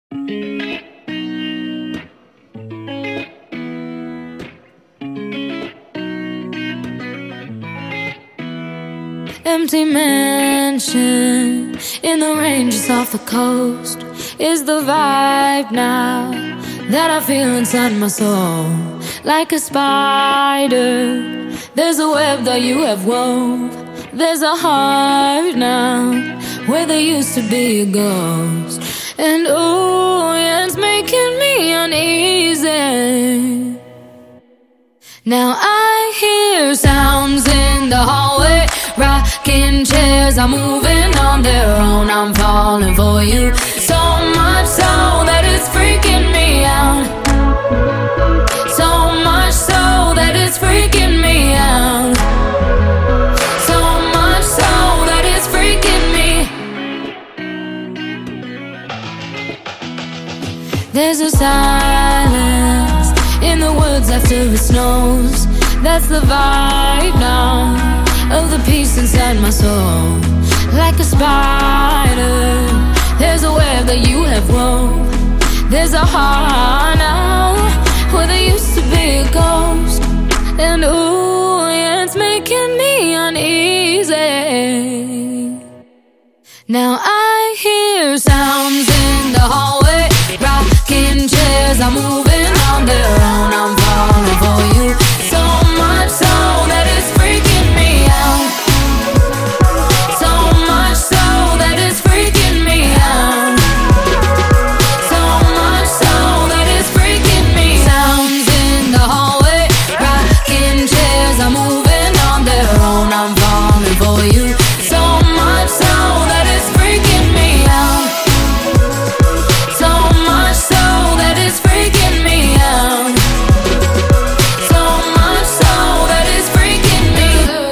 Empty mansion in the ranges off the coast is the vibe now that I feel inside my soul. Like a spider, there's a web that you have wove. There's a heart now where there used to be a ghost. And oh, yeah, it's making me uneasy. Now I hear sounds in the hallway, rocking chairs are moving on their own. I'm falling for you, so much so that it's freaking me out. So much so that it's freaking me out. So much so that it's freaking me. There's a silence in the woods after it snows. That's the vibe now of the peace inside my soul. Like a spider, there's a web that you have wove. There's a heart now where there used to be a ghost. And ooh, yeah, it's making me uneasy. Now I hear sounds in the hallway, rocking chairs are moving on their own. I'm falling for you, so much so that it's freaking me out. So much so that it's freaking me out. So much so that it's freaking me out. Sounds in the hallway, rocking chairs are moving on their own. I'm falling for you, so much so that it's freaking me out. So much so that it's freaking me out. So much so that it's freaking me.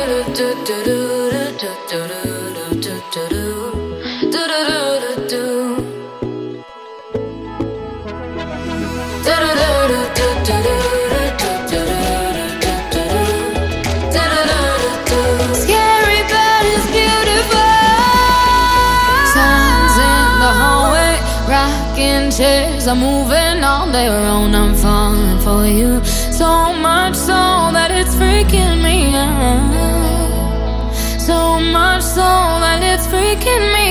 Scary but it's beautiful. Sounds in the hallway, rocking chairs are moving on their own. I'm falling for you, so much so that it's freaking me out. So much so that it's freaking me